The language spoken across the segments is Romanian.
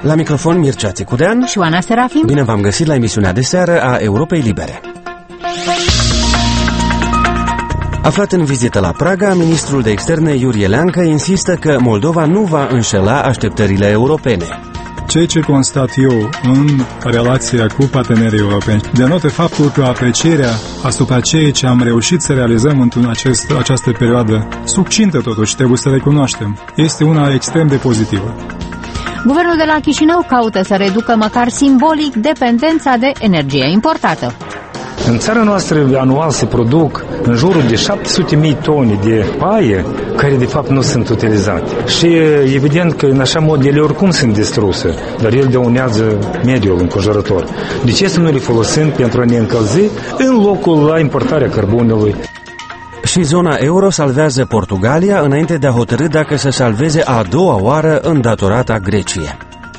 La microfon Mircea Țicudean și Oana Serafim. Bine v-am găsit la emisiunea de seară a Europei Libere. Aflat în vizită la Praga, ministrul de externe Iurie Leancă insistă că Moldova nu va înșela așteptările europene. Ceea ce constat eu în relația cu partenerii europeni denotă faptul că aprecierea asupra ceea ce am reușit să realizăm în această perioadă succintă, totuși, trebuie să recunoaștem, este una extrem de pozitivă. Guvernul de la Chișinău caută să reducă măcar simbolic dependența de energie importată. În țara noastră anual se produc în jurul de 700.000 tone de paie care de fapt nu sunt utilizate. Și evident că în așa mod ele oricum sunt distruse, dar ele dăunează mediul înconjurător. De ce să nu le folosim pentru a ne încălzi în locul la importarea cărbunelui? Și zona euro salvează Portugalia înainte de a hotărî dacă să salveze a doua oară îndatorata Grecie.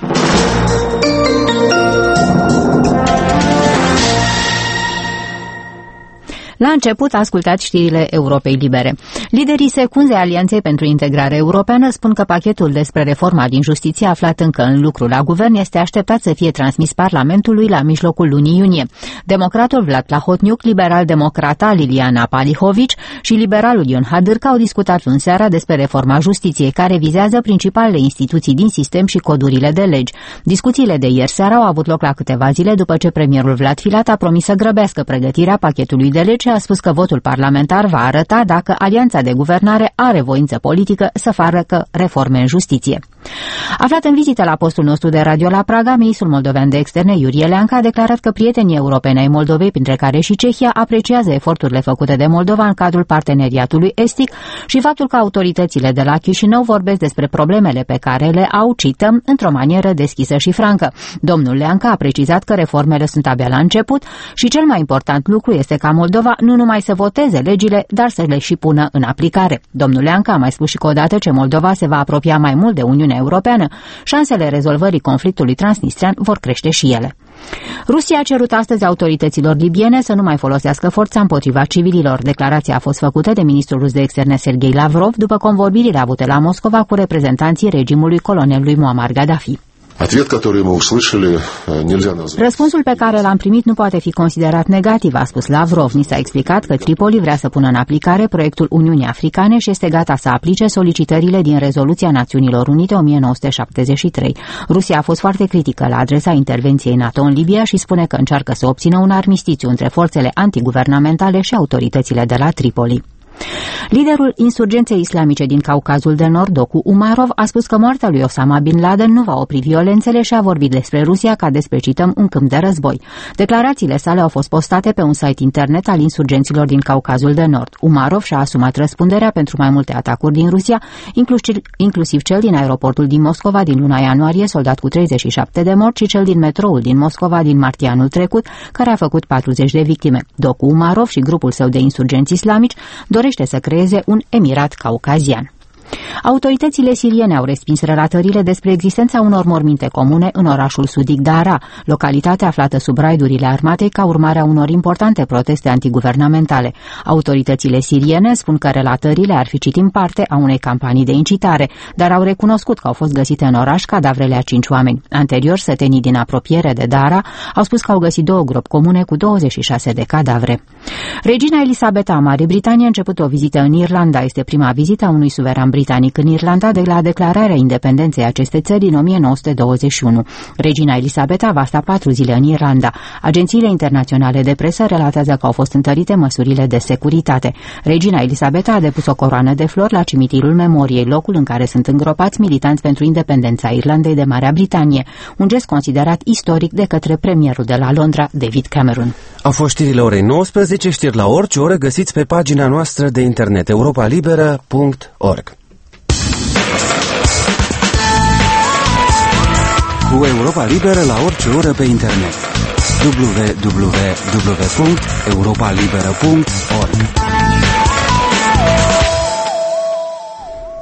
La început, ascultați știrile Europei Libere. Liderii secunzei Alianței pentru Integrare Europeană spun că pachetul despre reforma din justiție aflat încă în lucru la guvern este așteptat să fie transmis Parlamentului la mijlocul lunii iunie. Democratul Vlad Plahotniuc, liberal-democrata Liliana Palihovici și liberalul Ion Hadârcă au discutat luni seara despre reforma justiției, care vizează principalele instituții din sistem și codurile de legi. Discuțiile de ieri seara au avut loc la câteva zile după ce premierul Vlad Filat a promis să grăbească pregătirea pachetului de legi, a spus că votul parlamentar va arăta dacă alianța de guvernare are voință politică să facă reforme în justiție. Aflat în vizită la postul nostru de radio la Praga, ministrul moldovean de externe Iurie Leancă a declarat că prietenii europeni ai Moldovei, printre care și Cehia, apreciază eforturile făcute de Moldova în cadrul parteneriatului estic și faptul că autoritățile de la Chișinău vorbesc despre problemele pe care le au, cităm, într-o manieră deschisă și francă. Domnul Leancă a precizat că reformele sunt abia la început și cel mai important lucru este ca Moldova nu numai să voteze legile, dar să le și pună în aplicare. Domnul Leancă a mai spus și că odată ce Moldova se va apropia mai mult de Uniunea Europeană, șansele rezolvării conflictului transnistrian vor crește și ele. Rusia a cerut astăzi autorităților libiene să nu mai folosească forța împotriva civililor. Declarația a fost făcută de ministrul rus de externe Sergei Lavrov după convorbirile avute la Moscova cu reprezentanții regimului colonelului Muammar Gaddafi. Răspunsul pe care l-am primit nu poate fi considerat negativ, a spus Lavrov. Ni s-a explicat că Tripoli vrea să pună în aplicare proiectul Uniunii Africane și este gata să aplice solicitările din Rezoluția Națiunilor Unite 1973. Rusia a fost foarte critică la adresa intervenției NATO în Libia și spune că încearcă să obțină un armistițiu între forțele antiguvernamentale și autoritățile de la Tripoli. Liderul insurgenței islamice din Caucazul de Nord, Doku Umarov, a spus că moartea lui Osama Bin Laden nu va opri violențele și a vorbit despre Rusia ca despre, cităm, un câmp de război. Declarațiile sale au fost postate pe un site internet al insurgenților din Caucazul de Nord. Umarov și-a asumat răspunderea pentru mai multe atacuri din Rusia, inclusiv cel din aeroportul din Moscova din luna ianuarie, soldat cu 37 de morți, și cel din metroul din Moscova din martie anul trecut, care a făcut 40 de victime. Doku Umarov și grupul său de insurgenți islamici dorește să creeze un emirat caucazian. Autoritățile siriene au respins relatările despre existența unor morminte comune în orașul sudic Dara, localitatea aflată sub raidurile armatei ca urmare a unor importante proteste antiguvernamentale. Autoritățile siriene spun că relatările ar fi, citim, parte a unei campanii de incitare, dar au recunoscut că au fost găsite în oraș cadavrele a 5 oameni. Anterior, sătenii din apropiere de Dara au spus că au găsit 2 gropi comune cu 26 de cadavre. Regina Elisabeta a Marii Britanii a început o vizită în Irlanda. Este prima vizită a unui suveran britanic în Irlanda de la declararea independenței acestei țări în 1921. Regina Elisabeta va sta 4 zile în Irlanda. Agențiile internaționale de presă relatează că au fost întărite măsurile de securitate. Regina Elisabeta a depus o coroană de flori la cimitirul Memoriei, locul în care sunt îngropați militanți pentru independența Irlandei de Marea Britanie, un gest considerat istoric de către premierul de la Londra, David Cameron. Au fost știrile orei 19, știri la orice oră găsiți pe pagina noastră de internet europalibera.org. Cu Europa Liberă la orice oră pe internet. www.europalibera.org.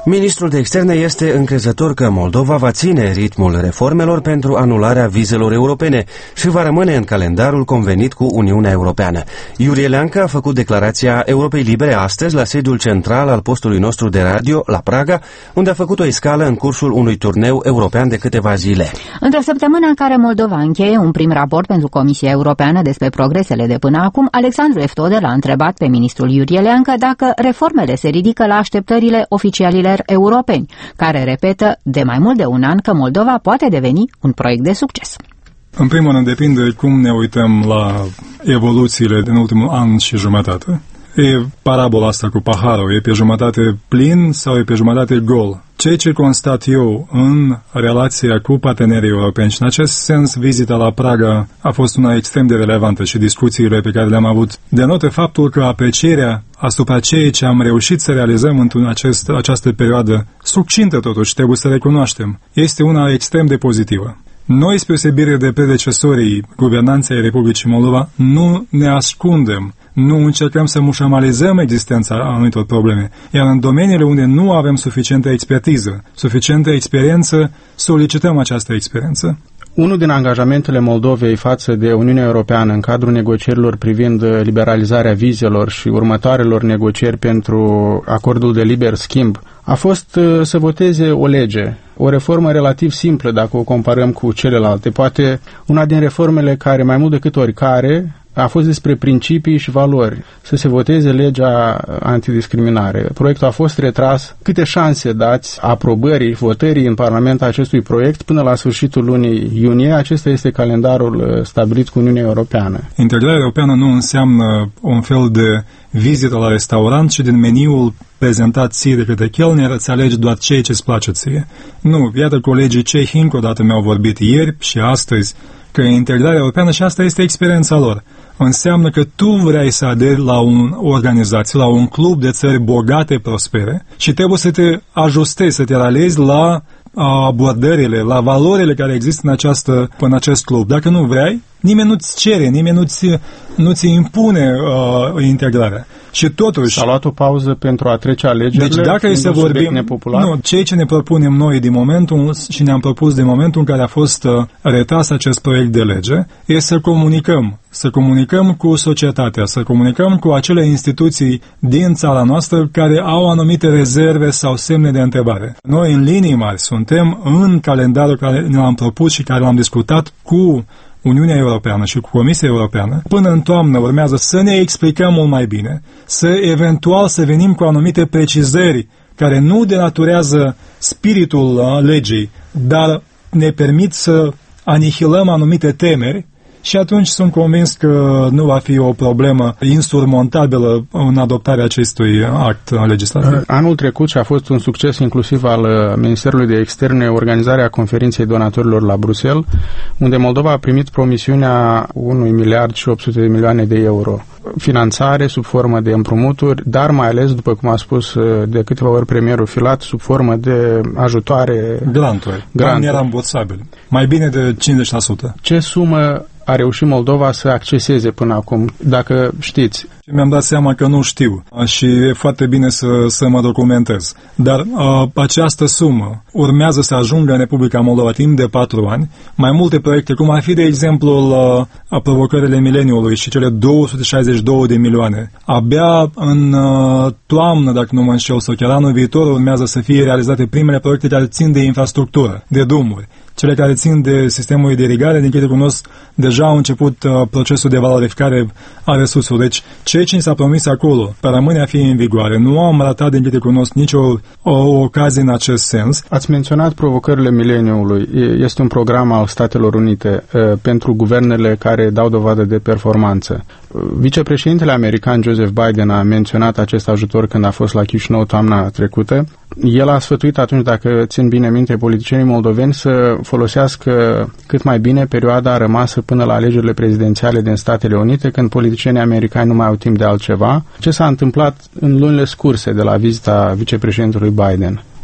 Ministrul de Externe este încrezător că Moldova va ține ritmul reformelor pentru anularea vizelor europene și va rămâne în calendarul convenit cu Uniunea Europeană. Iurie Leancă a făcut declarația Europei Libere astăzi la sediul central al postului nostru de radio la Praga, unde a făcut o escală în cursul unui turneu european de câteva zile. Într-o săptămână în care Moldova încheie un prim raport pentru Comisia Europeană despre progresele de până acum, Alexandru Eftode l-a întrebat pe ministrul Iurie Leancă dacă reformele se ridică la așteptările oficialilor europeni, care repetă de mai mult de un an că Moldova poate deveni un proiect de succes. În primul rând depinde cum ne uităm la evoluțiile din ultimul an și jumătate. E parabola asta cu paharul, e pe jumătate plin sau e pe jumătate gol? Ceea ce constat eu în relația cu partenerii europeni și în acest sens vizita la Praga a fost una extrem de relevantă și discuțiile pe care le-am avut denotă faptul că aprecierea asupra ceea ce am reușit să realizăm în această perioadă succintă totuși, trebuie să recunoaștem, este una extrem de pozitivă. Noi, spre osebire de predecesorii guvernanței Republicii Moldova, nu ne ascundem, nu încercăm să mușamalizăm existența anumitor probleme, iar în domeniile unde nu avem suficientă expertiză, suficientă experiență, solicităm această experiență. Unul din angajamentele Moldovei față de Uniunea Europeană în cadrul negocierilor privind liberalizarea vizelor și următoarelor negocieri pentru acordul de liber schimb a fost să voteze o lege, o reformă relativ simplă dacă o comparăm cu celelalte. Poate una din reformele care mai mult decât oricare a fost despre principii și valori, să se voteze legea antidiscriminare. Proiectul a fost retras. Câte șanse dați aprobării, votării în Parlament a acestui proiect până la sfârșitul lunii iunie? Acesta este calendarul stabilit cu Uniunea Europeană. Integrarea europeană nu înseamnă un fel de vizită la restaurant și din meniul prezentat ție de către chelner îți alegi doar ceea ce îți place ție. Nu, iată colegii cehi încă o dată mi-au vorbit ieri și astăzi că integrarea europeană, și asta este experiența lor, înseamnă că tu vrei să aderi la o organizație, la un club de țări bogate, prospere și trebuie să te ajustezi, să te ralezi la abordările, la valorile care există în acest club. Dacă nu vrei, nimeni nu-ți cere, nimeni nu-ți impune integrarea. Și totuși... S-a luat o pauză pentru a trece alegerile? Deci dacă e să vorbim... ceea ce ne propunem noi din momentul și ne-am propus din momentul în care a fost retras acest proiect de lege, e să comunicăm. Să comunicăm cu societatea, să comunicăm cu acele instituții din țara noastră care au anumite rezerve sau semne de întrebare. Noi, în linii mari, suntem în calendarul care ne l-am propus și care l-am discutat cu Uniunea Europeană și cu Comisia Europeană. Până în toamnă urmează să ne explicăm mult mai bine, eventual să venim cu anumite precizări care nu denaturează spiritul legii, dar ne permit să anihilăm anumite temeri. Și atunci sunt convins că nu va fi o problemă insurmontabilă în adoptarea acestui act legislativ. Anul trecut și a fost un succes inclusiv al Ministerului de Externe organizarea conferinței donatorilor la Bruxelles, unde Moldova a primit promisiunea 1 miliard și 800 de milioane de euro. Finanțare sub formă de împrumuturi, dar mai ales, după cum a spus de câteva ori premierul Filat, sub formă de ajutoare... Granturi nerambursabile. Mai bine de 50%. Ce sumă a reușit Moldova să acceseze până acum, dacă știți? Mi-am dat seama că nu știu și e foarte bine să mă documentez. Dar această sumă urmează să ajungă în Republica Moldova timp de 4 ani. Mai multe proiecte, cum ar fi, de exemplu, provocările mileniului și cele 262 de milioane. Abia în toamnă, dacă nu mă înșel, sau chiar anul viitor, urmează să fie realizate primele proiecte care țin de infrastructură, de drumuri. Cele care țin de sistemul de irigare, din câte cunosc, deja au început procesul de valorificare a resurselor. Deci, ceea ce ni s-a promis acolo rămâne a fi în vigoare. Nu am ratat, din câte cunosc, nicio ocazie în acest sens. Ați menționat provocările mileniului. Este un program al Statelor Unite pentru guvernele care dau dovadă de performanță. Vicepreședintele american Joseph Biden a menționat acest ajutor când a fost la Chișinău toamna trecută. El a sfătuit atunci, dacă țin bine minte, politicienii moldoveni să folosească cât mai bine perioada rămasă până la alegerile prezidențiale din Statele Unite, când politicienii americani nu mai au timp de altceva. Ce s-a întâmplat în lunile scurse de la vizita vicepreședintelui Biden?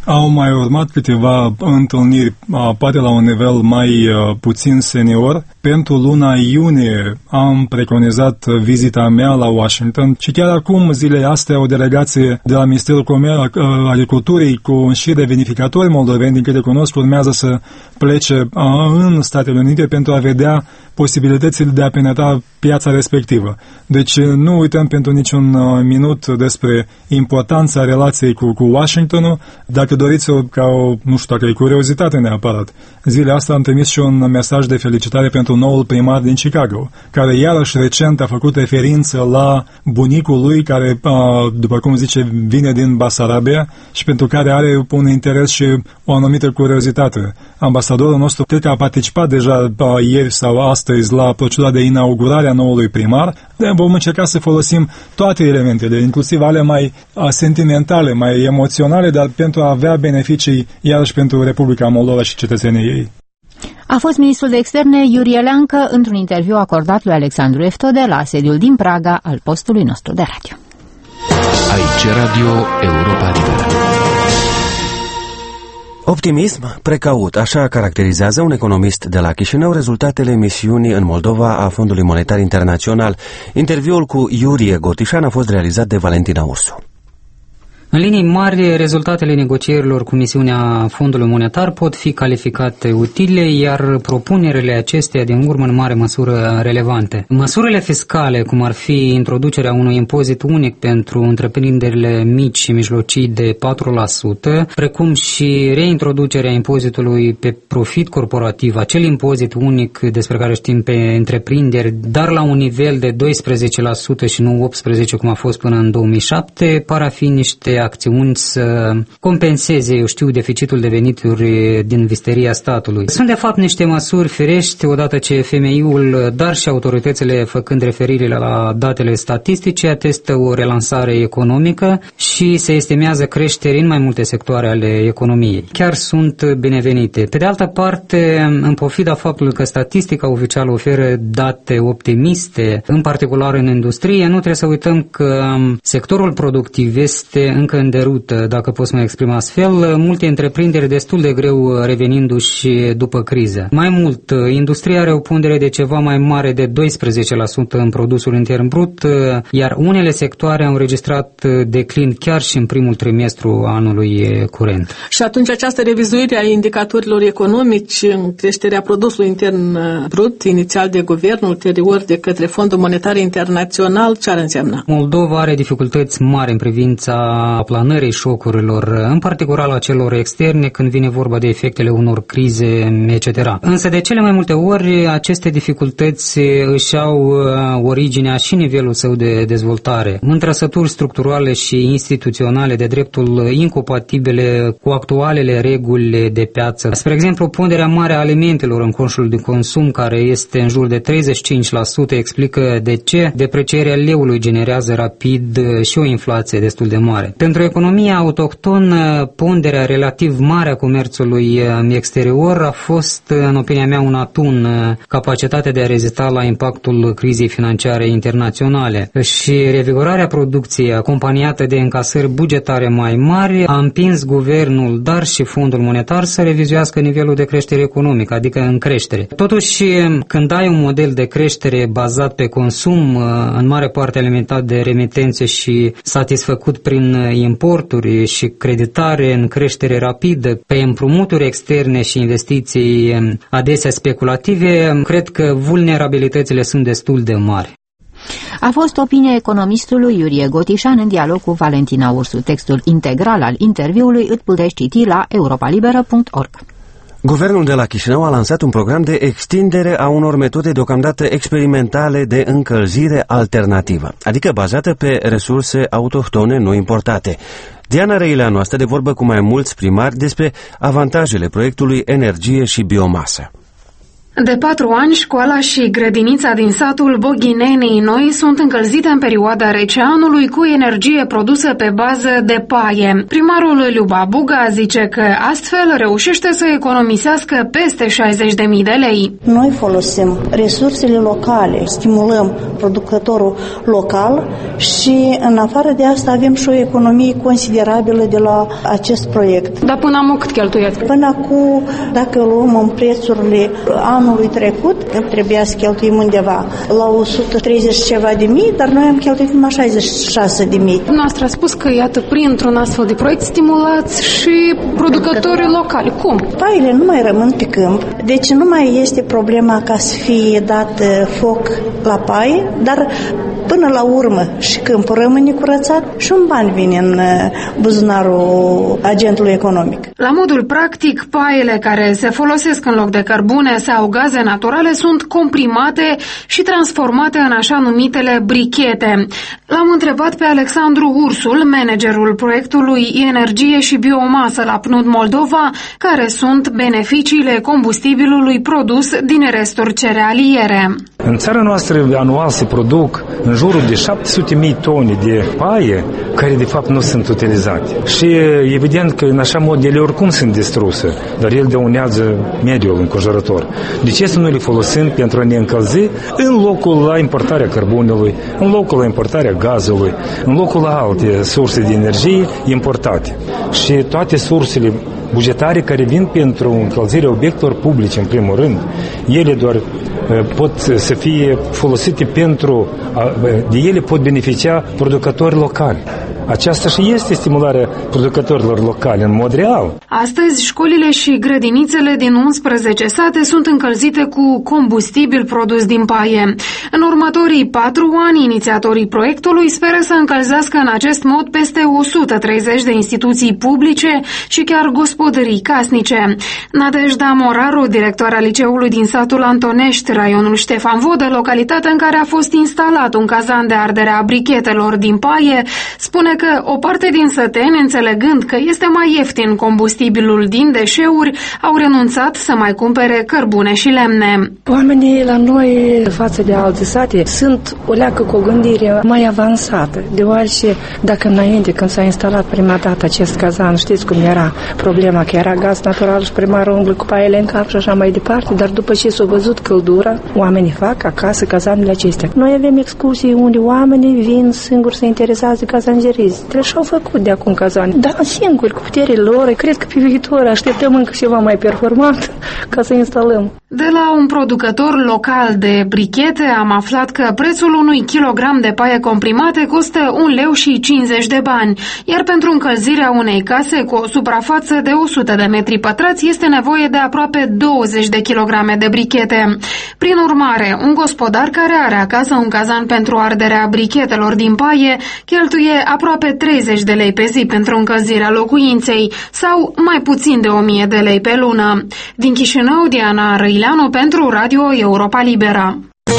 Au mai urmat câteva întâlniri, poate la un nivel mai puțin senior. Pentru luna iunie am preconizat vizita mea la Washington și chiar acum, zilele astea, o delegație de la Ministerul Agriculturii cu un șir de vinificatori moldoveni, din câte cunosc, urmează să plece în Statele Unite pentru a vedea posibilitățile de a penetra piața respectivă. Deci nu uităm pentru niciun minut despre importanța relației cu Washingtonul. Dacă doriți nu știu dacă e curiozitate neapărat, zilele astea am trimis și un mesaj de felicitare pentru noul primar din Chicago, care iarăși recent a făcut referință la bunicul lui, care, după cum zice, vine din Basarabia și pentru care are un interes și o anumită curiozitate. Ambasadorul nostru cred că a participat deja ieri sau astăzi la procedura de inaugurare a noului primar. Vom încerca să folosim toate elementele, inclusiv ale mai sentimentale, mai emoționale, dar pentru a avea beneficii iarăși pentru Republica Moldova și cetățenii ei. A fost ministrul de externe Iurie Leancă într-un interviu acordat lui Alexandru Eftode la sediul din Praga al postului nostru de radio. Aici Radio Europa Liberă. Optimism precaut, așa caracterizează un economist de la Chișinău rezultatele misiunii în Moldova a Fondului Monetar Internațional. Interviul cu Iurie Gotișan a fost realizat de Valentina Ursu. În linii mari, rezultatele negocierilor cu misiunea Fondului Monetar pot fi calificate utile, iar propunerile acesteia din urmă în mare măsură relevante. Măsurile fiscale, cum ar fi introducerea unui impozit unic pentru întreprinderile mici și mijlocii de 4%, precum și reintroducerea impozitului pe profit corporativ, acel impozit unic despre care știm pe întreprinderi, dar la un nivel de 12% și nu 18% cum a fost până în 2007, par a fi niște acțiuni să compenseze, deficitul de venituri din visteria statului. Sunt de fapt niște măsuri firești, odată ce FMI-ul, dar și autoritățile făcând referire la datele statistice, atestă o relansare economică și se estimează creșteri în mai multe sectoare ale economiei. Chiar sunt binevenite. Pe de altă parte, în pofida faptului că statistica oficială oferă date optimiste, în particular în industrie, nu trebuie să uităm că sectorul productiv este încă în derută, dacă pot să mă exprim astfel, multe întreprinderi destul de greu revenindu-și după criză. Mai mult, industria are o pondere de ceva mai mare de 12% în produsul intern brut, iar unele sectoare au înregistrat declin chiar și în primul trimestru anului curent. Și atunci această revizuire a indicatorilor economici în creșterea produsului intern brut, inițial de guvern, ulterior de către Fondul Monetar Internațional, ce ar însemna? Moldova are dificultăți mari în privința planării șocurilor, în particular a celor externe, când vine vorba de efectele unor crize, etc. Însă de cele mai multe ori aceste dificultăți își au originea și nivelul său de dezvoltare, în trăsături structurale și instituționale de dreptul incompatibile cu actualele reguli de piață. Spre exemplu, ponderea mare a alimentelor în coșul de consum, care este în jur de 35%, explică de ce deprecierea leului generează rapid și o inflație destul de mare. Pentru economia autohtonă, ponderea relativ mare a comerțului exterior a fost, în opinia mea, un atu în capacitatea de a rezista la impactul crizei financiare internaționale. Și revigorarea producției, acompaniată de încasări bugetare mai mari, a împins guvernul, dar și Fondul Monetar să revizuiască nivelul de creștere economică, adică în creștere. Totuși, când ai un model de creștere bazat pe consum, în mare parte alimentat de remitențe și satisfăcut prin importuri și creditare în creștere rapidă, pe împrumuturi externe și investiții adesea speculative, cred că vulnerabilitățile sunt destul de mari. A fost opinia economistului Iurie Gotișan în dialog cu Valentina Ursu. Textul integral al interviului îl puteți citi la europalibera.org. Guvernul de la Chișinău a lansat un program de extindere a unor metode deocamdată experimentale de încălzire alternativă, adică bazată pe resurse autohtone nu importate. Diana Răileanu stă de vorbă cu mai mulți primari despre avantajele proiectului energie și biomasă. De 4 ani, școala și grădinița din satul Boghinenii Noi sunt încălzite în perioada rece anului cu energie produsă pe bază de paie. Primarul Liuba Buga zice că astfel reușește să economisească peste 60.000 de lei. Noi folosim resursele locale, stimulăm producătorul local și în afară de asta avem și o economie considerabilă de la acest proiect. Dar până acum cât cheltuiați? Până acum, dacă luăm în prețurile anului trecut, trebuia să cheltuim undeva la 130 ceva de mii, dar noi am cheltuit numai 66 de mii. Noastră a spus că, iată, printr-un astfel de proiect stimulați și producătorii locali. Cum? Paiele nu mai rămân pe câmp, deci nu mai este problema ca să fie dat foc la paie, dar până la urmă și câmpul rămâne curățat și un ban vine în buzunarul agentului economic. La modul practic, paiele care se folosesc în loc de cărbune sau gaze naturale sunt comprimate și transformate în așa numitele brichete. L-am întrebat pe Alexandru Ursul, managerul proiectului Energie și Biomasă la PNUD Moldova, care sunt beneficiile combustibilului produs din resturi cerealiere. În țara noastră anual se produc în jurul de 700.000 tone de paie care de fapt nu sunt utilizate. Și evident că în așa mod ele oricum sunt distruse, dar ele dăunează mediul înconjurător. De ce să nu le folosim pentru a ne încălzi în locul la importarea cărbunelui, în locul la importarea gazului, în locul la alte surse de energie importate? Și toate sursele bugetare care vin pentru încălzirea obiectelor publice, în primul rând, ele doar pot să fie folosite de ele pot beneficia producători locali. Aceasta și este stimularea producătorilor locali în mod real. Astăzi, școlile și grădinițele din 11 sate sunt încălzite cu combustibil produs din paie. În următorii 4 ani, inițiatorii proiectului speră să încălzească în acest mod peste 130 de instituții publice și chiar gospodării casnice. Nadejda Moraru, directoarea liceului din satul Antonești, raionul Ștefan Vodă, localitatea în care a fost instalat un cazan de ardere a brichetelor din paie, spune că o parte din săteni, înțelegând că este mai ieftin combustibilul din deșeuri, au renunțat să mai cumpere cărbune și lemne. Oamenii la noi, față de alte sate, sunt o leacă cu o gândire mai avansată, deoarece dacă înainte, când s-a instalat prima dată acest cazan, știți cum era problema, că era gaz natural și primarul umblă cu paiele în cap și așa mai departe, dar după ce s-a văzut căldura, oamenii fac acasă cazanele acestea. Noi avem excursii unde oamenii vin singuri să interesează de cazangerii. Și-au făcut de acum cazane. Dar singuri, cu puterile lor, cred că pe viitor așteptăm încă ceva mai performant ca să instalăm. De la un producător local de brichete am aflat că prețul unui kilogram de paie comprimate costă 1 leu și 50 de bani, iar pentru încălzirea unei case cu o suprafață de 100 de metri pătrați este nevoie de aproape 20 de kilograme de brichete. Prin urmare, un gospodar care are acasă un cazan pentru arderea brichetelor din paie cheltuie aproape 30 de lei pe zi pentru încălzirea locuinței sau mai puțin de 1000 de lei pe lună. Din Chișinău, Diana Răileanu pentru Radio Europa Liberă.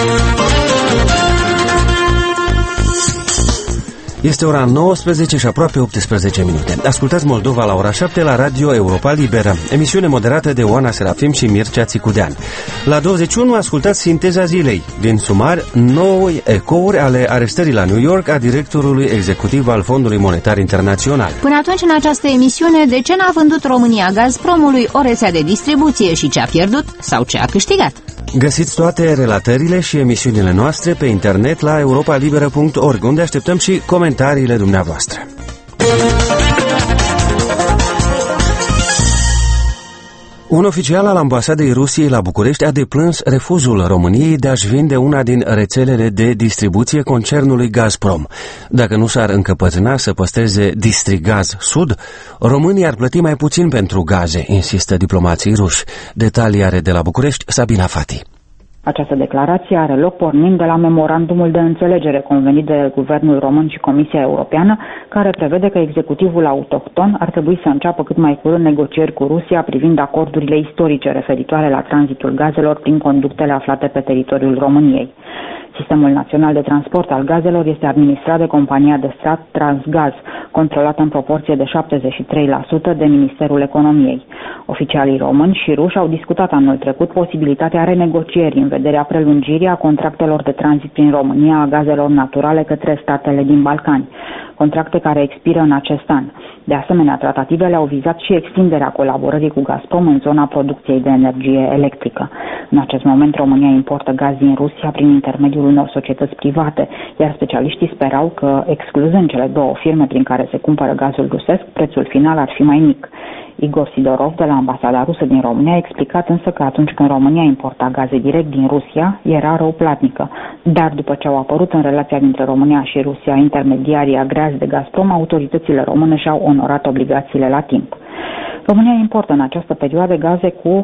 Este ora 19 și aproape 18 minute. Ascultați Moldova la ora 7 la Radio Europa Liberă, emisiune moderată de Oana Serafim și Mircea Țicudean. La 21 ascultați Sinteza zilei, din sumar 9 ecouri ale arestării la New York a directorului executiv al Fondului Monetar Internațional. Până atunci, în această emisiune, de ce n-a vândut România Gazpromului o rețea de distribuție și ce a pierdut sau ce a câștigat? Găsiți toate relatările și emisiunile noastre pe internet la europalibera.org, unde așteptăm și comentariile dumneavoastră. Un oficial al ambasadei Rusiei la București a deplâns refuzul României de a-și vinde una din rețelele de distribuție concernului Gazprom. Dacă nu s-ar încăpățâna să păstreze Distrigaz Sud, România ar plăti mai puțin pentru gaze, insistă diplomații ruși. Detalii are de la București Sabina Fati. Această declarație are loc pornind de la memorandumul de înțelegere convenit de Guvernul Român și Comisia Europeană, care prevede că executivul autohton ar trebui să înceapă cât mai curând negocieri cu Rusia privind acordurile istorice referitoare la tranzitul gazelor prin conductele aflate pe teritoriul României. Sistemul Național de Transport al Gazelor este administrat de compania de stat Transgaz, controlată în proporție de 73% de Ministerul Economiei. Oficialii români și ruși au discutat anul trecut posibilitatea renegocierii în vederea prelungirii a contractelor de tranzit prin România a gazelor naturale către statele din Balcani, contracte care expiră în acest an. De asemenea, tratativele au vizat și extinderea colaborării cu Gazprom în zona producției de energie electrică. În acest moment, România importă gaz din Rusia prin intermediul unor societăți private, iar specialiștii sperau că, excluzând cele două firme prin care se cumpără gazul rusesc, prețul final ar fi mai mic. Igor Sidorov, de la ambasada rusă din România, a explicat însă că atunci când România importa gaze direct din Rusia, era răuplatnică. Dar după ce au apărut în relația dintre România și Rusia intermediarii agreați de Gazprom, autoritățile române și-au onorat obligațiile la timp. România importă în această perioadă gaze cu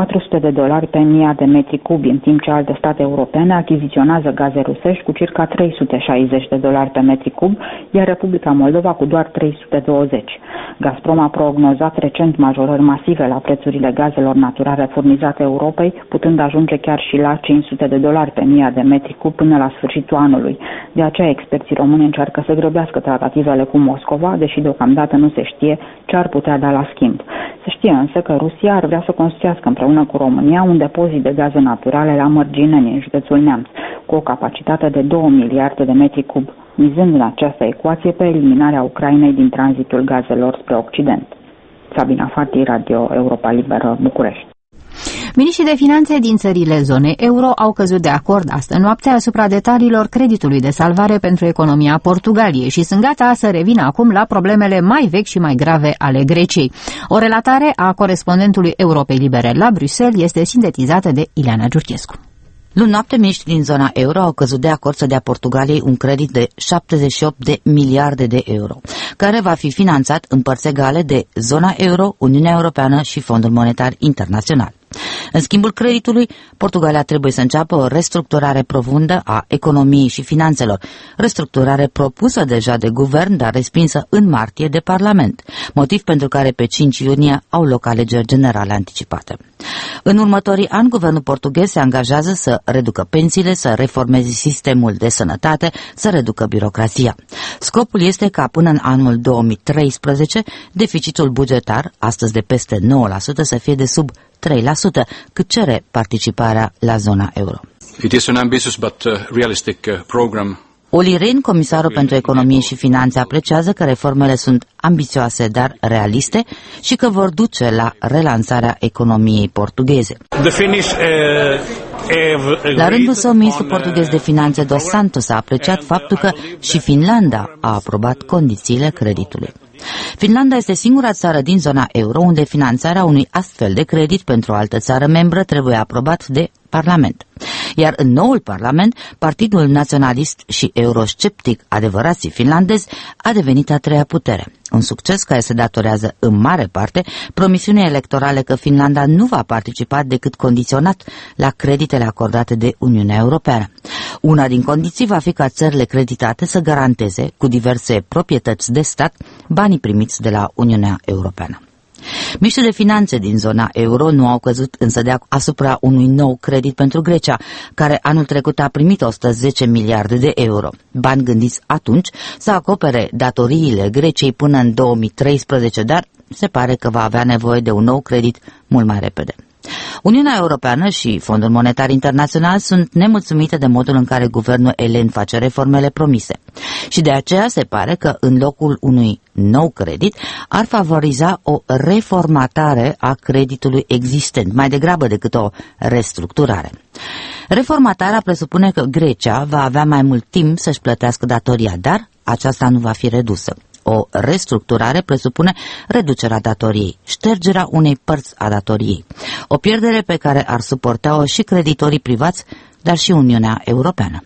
$400 pe 1000 de metri cubi, în timp ce alte state europene achiziționează gaze rusești cu circa $360 pe metri cub, iar Republica Moldova cu doar 320. Gazprom a prognozat recent majorări masive la prețurile gazelor naturale furnizate Europei, putând ajunge chiar și la $500 pe 1000 de metri cub până la sfârșitul anului. De aceea, experții români încearcă să grăbească tratativele cu Moscova, deși deocamdată nu se știe ce ar putea da la schimb. Se știe însă că Rusia ar vrea să construiască împreună cu România un depozit de gaze naturale la Mărgineni, în județul Neamț, cu o capacitate de 2 miliarde de metri cub, mizând în această ecuație pe eliminarea Ucrainei din tranzitul gazelor spre Occident. Sabina Fati, Radio Europa Liberă, București. Miniștrii de finanțe din țările zonei euro au căzut de acord astă noapte asupra detaliilor creditului de salvare pentru economia Portugaliei și sunt gata să revină acum la problemele mai vechi și mai grave ale Greciei. O relatare a corespondentului Europei Libere la Bruxelles este sintetizată de Ileana Giurchescu. Luni noapte, miniștrii din zona euro au căzut de acord să dea Portugaliei un credit de 78 de miliarde de euro, care va fi finanțat în părți egale de zona euro, Uniunea Europeană și Fondul Monetar Internațional. În schimbul creditului, Portugalia trebuie să înceapă o restructurare profundă a economiei și finanțelor, restructurare propusă deja de guvern, dar respinsă în martie de Parlament, motiv pentru care pe 5 iunie au loc alegeri generale anticipate. În următorii ani, guvernul portughez se angajează să reducă pensiile, să reformeze sistemul de sănătate, să reducă birocrația. Scopul este ca până în anul 2013 deficitul bugetar, astăzi de peste 9%, să fie de sub 3%, cât cere participarea la zona euro. It is an ambitious but realistic program. Olli Rehn, comisarul pentru economie și finanțe, apreciază că reformele sunt ambițioase, dar realiste și că vor duce la relansarea economiei portugheze. La rândul său, ministrul portughez de finanțe Dos Santos a apreciat faptul că și Finlanda a aprobat condițiile creditului. Finlanda este singura țară din zona euro unde finanțarea unui astfel de credit pentru o altă țară membră trebuie aprobat de Parlament. Iar în noul Parlament, Partidul Naționalist și Eurosceptic, adevărații finlandezi, a devenit a treia putere. Un succes care se datorează în mare parte promisiunii electorale că Finlanda nu va participa decât condiționat la creditele acordate de Uniunea Europeană. Una din condiții va fi ca țările creditate să garanteze, cu diverse proprietăți de stat, banii primiți de la Uniunea Europeană. Miniștrii de finanțe din zona euro nu au căzut însă asupra unui nou credit pentru Grecia, care anul trecut a primit 110 miliarde de euro. Bani gândiți atunci să acopere datoriile Greciei până în 2013, dar se pare că va avea nevoie de un nou credit mult mai repede. Uniunea Europeană și Fondul Monetar Internațional sunt nemulțumite de modul în care guvernul elen face reformele promise. Și de aceea se pare că în locul unui nou credit ar favoriza o reformatare a creditului existent, mai degrabă decât o restructurare. Reformatarea presupune că Grecia va avea mai mult timp să-și plătească datoria, dar aceasta nu va fi redusă. O restructurare presupune reducerea datoriei, ștergerea unei părți a datoriei, o pierdere pe care ar suporta-o și creditorii privați, dar și Uniunea Europeană.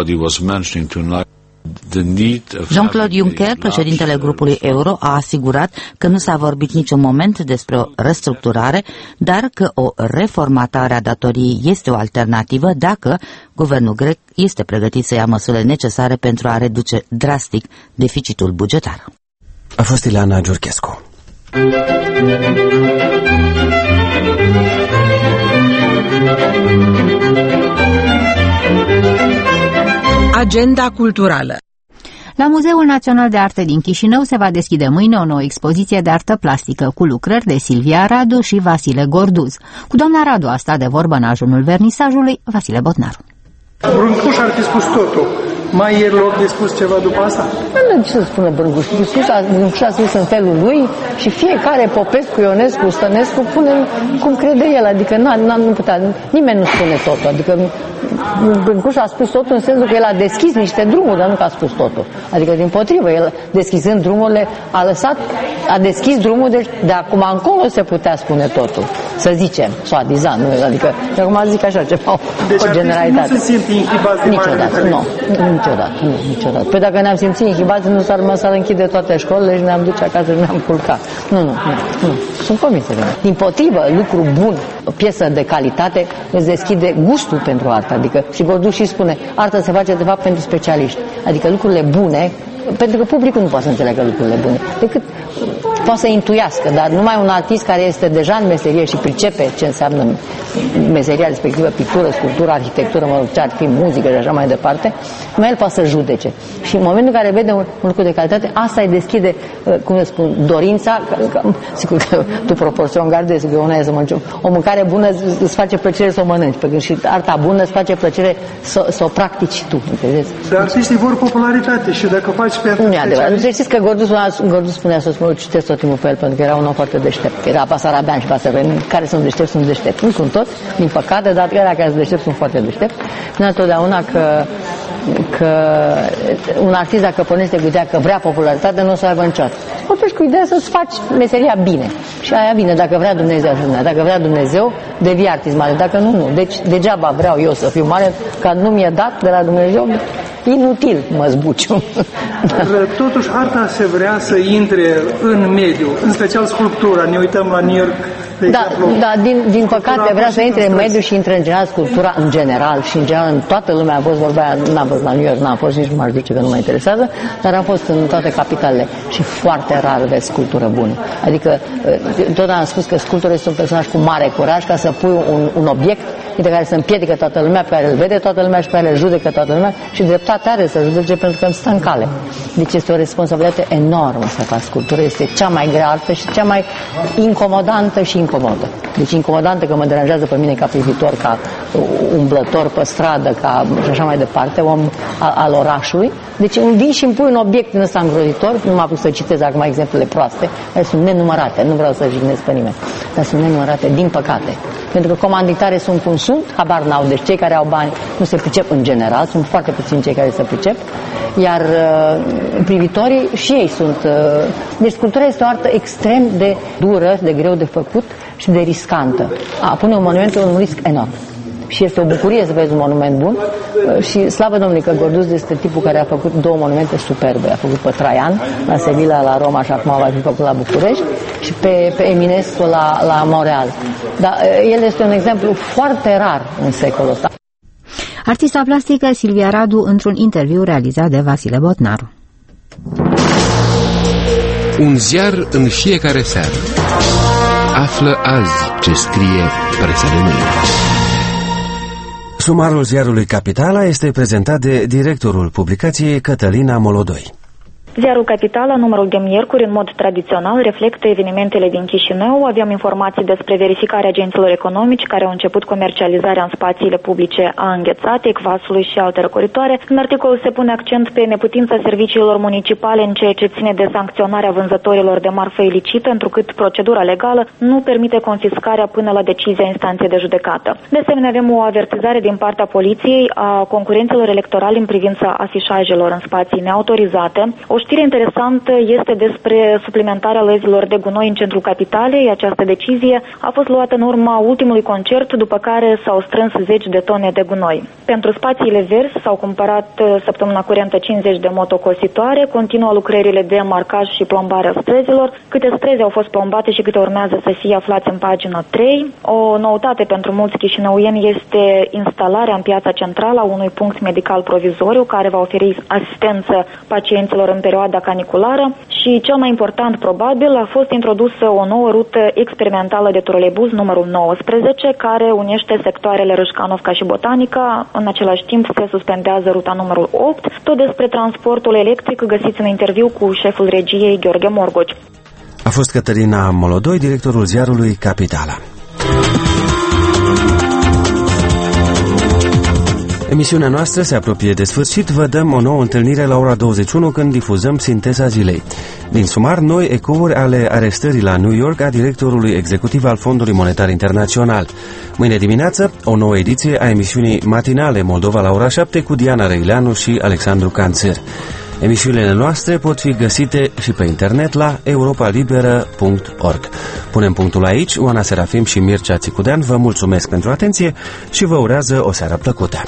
Jean-Claude Juncker, președintele grupului euro, a asigurat că nu s-a vorbit niciun moment despre o restructurare, dar că o reformatare a datoriei este o alternativă dacă guvernul grec este pregătit să ia măsurile necesare pentru a reduce drastic deficitul bugetar. A fost Ileana Giurchescu. Agenda culturală. La Muzeul Național de Arte din Chișinău se va deschide mâine o nouă expoziție de artă plastică cu lucrări de Silvia Radu și Vasile Gorduz. Cu doamna Radu a stat de vorbă în ajunul vernisajului Vasile Botnaru. Brâncuș ar fi spus totul. Mai e loc de spus ceva după asta? Nu, ce să spună Brâncuș? Brâncuș a spus în felul lui și fiecare, Popescu, Ionescu, Stănescu, pune cum crede el. Adică nu putea, nimeni nu spune totul. Adică Brâncuș a spus totul în sensul că el a deschis niște drumuri, dar nu că a spus totul. Adică dimpotrivă, el deschizând drumurile a deschis drumul, deci de acum încolo se putea spune totul. Să zicem, soadiza, nu? Adică de acum zic așa ceva, deci o generalitate. Nu se simte inhibați de Niciodată. Păi dacă ne-am simțit inhibați, nu s-ar închide toate școlile și ne-am duce acasă și ne-am culcat. Nu. Sunt convinsă că nu. Dimpotrivă, lucru bun, o piesă de calitate îți deschide gustul pentru artă. Adică, și Gorduș și spune, arta se face de fapt pentru specialiști. Adică lucrurile bune, pentru că publicul nu poate să înțeleagă lucrurile bune, decât poate să intuiască, dar numai un artist care este deja în meserie și pricepe ce înseamnă meseria respectivă, pictură, sculptură, arhitectură, ce ar fi muzică și așa mai departe, numai el poate să judece. Și în momentul în care vede un lucru de calitate, asta îi deschide, cum spun, dorința, sigur că tu proporțion gardezi, că una e să mănânci o mâncare bună, îți face plăcere să o mănânci, pentru că și arta bună îți face plăcere să o practici tu, înțelegeți? Dar artiștii vor popularitate și dacă faci pentru nu e adevărat. Nu știți că Gordus spunea să spun, citesc tot timpul pe el, pentru că era un om foarte deștept. Era Basarabean și Basarabean, care sunt deștepți, sunt deștepți. Nu sunt toți, din păcate, dar care sunt deștepți, sunt foarte deștepți. Spunea totdeauna că un artist, dacă pornește cu ideea că vrea popularitate, nu o să aibă niciodată. Pornești cu ideea să-ți faci meseria bine. Și aia vine, dacă vrea Dumnezeu, dacă vrea Dumnezeu, devii artist mare. Dacă nu. Deci degeaba vreau eu să fiu mare, că nu mi-e dat de la Dumnezeu, inutil mă zbuciu. Dar totuși arta se vrea să intre în mediu, în special sculptura. Ne uităm la New York, de exemplu. Da, din păcate vrea să intre în mediu și intră în general sculptura în general și în general în toată lumea. A fost vorba aia, n-am fost la New York, n-am fost, nici nu m-aș duce că nu mă interesează, dar am fost în toate capitalele și foarte rar vezi sculptură bună. Adică tot am spus că sculptorul este un personaj cu mare curaj ca să pui un obiect de care să împiedică toată lumea, pe care îl vede toată lumea și pe care îl judecă toată lumea și dreptate are să judece pentru că îmi stă în cale. Deci este o responsabilitate enormă să faci sculptură. Este cea mai grea artă și cea mai incomodantă și incomodă. Deci incomodantă că mă deranjează pe mine ca privitor, ca umblător pe stradă, ca și așa mai departe, om al orașului. Deci vin și îmi pui un obiect din ăsta îngrozitor, nu m-am pus să citez acum exemplele proaste, care sunt nenumărate, nu vreau să jignesc pe nimeni, dar sunt nenumărate, din păcate. Pentru că comanditare sunt cum sunt, habar n-au, deci cei care au bani nu se pricep în general, sunt foarte puțini cei care se pricep, iar privitorii și ei sunt... Deci sculptura este o artă extrem de dură, de greu de făcut și de riscantă. A pune un monument e un risc enorm. Și este o bucurie să vezi un monument bun și slavă Domnului că Gorduz este tipul care a făcut două monumente superbe. A făcut pe Traian la Sevilla, la Roma și acum va fi făcut la București și pe Eminescu la Montreal. Dar el este un exemplu foarte rar în secolul ăsta. Artista plastică Silvia Radu într-un interviu realizat de Vasile Botnaru. Un ziar în fiecare seară. Află azi ce scrie presa de mâine. Sumarul ziarului Capitala este prezentat de directorul publicației Cătălina Molodoi. Ziarul Capitala, numărul de miercuri, în mod tradițional, reflectă evenimentele din Chișinău. Aveam informații despre verificarea agenților economici care au început comercializarea în spațiile publice a înghețatei, kvasului și alte răcoritoare. În articol se pune accent pe neputința serviciilor municipale în ceea ce ține de sancționarea vânzătorilor de marfă ilicită, întrucât procedura legală nu permite confiscarea până la decizia instanței de judecată. De asemenea, avem o avertizare din partea poliției a concurenților electorali în privința afișajelor în spații neautorizate. O știre interesantă este despre suplimentarea lăzilor de gunoi în centrul capitalei. Această decizie a fost luată în urma ultimului concert, după care s-au strâns 10 de tone de gunoi. Pentru spațiile verzi s-au cumpărat săptămâna curentă 50 de motocositoare, continuă lucrările de marcaj și plombare a străzilor. Câte străzi au fost plombate și câte urmează să fie aflați în pagina 3. O noutate pentru mulți chișinăuieni este instalarea în piața centrală a unui punct medical provizoriu care va oferi asistență pacienților în perioada perioada caniculară și cel mai important probabil a fost introdusă o nouă rută experimentală de trolebuz numărul 19 care unește sectoarele Râșcanovca și Botanica. În același timp se suspendează ruta numărul 8. Tot despre transportul electric găsiți un interviu cu șeful regiei Gheorghe Morgoci. A fost Cătălina Molodoi, directorul ziarului Capitala. Emisiunea noastră se apropie de sfârșit, vă dăm o nouă întâlnire la ora 21 când difuzăm Sinteza zilei. Din sumar, noi ecouri ale arestării la New York a directorului executiv al Fondului Monetar Internațional. Mâine dimineață, o nouă ediție a emisiunii matinale Moldova la ora 7 cu Diana Răileanu și Alexandru Canțir. Emisiunile noastre pot fi găsite și pe internet la europalibera.org. Punem punctul aici. Oana Serafim și Mircea Țicudean vă mulțumesc pentru atenție și vă urează o seară plăcută.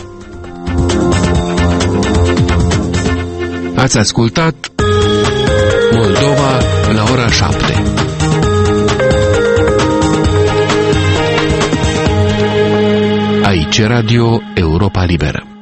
Ați ascultat Moldova la ora 7. Aici Radio Europa Liberă.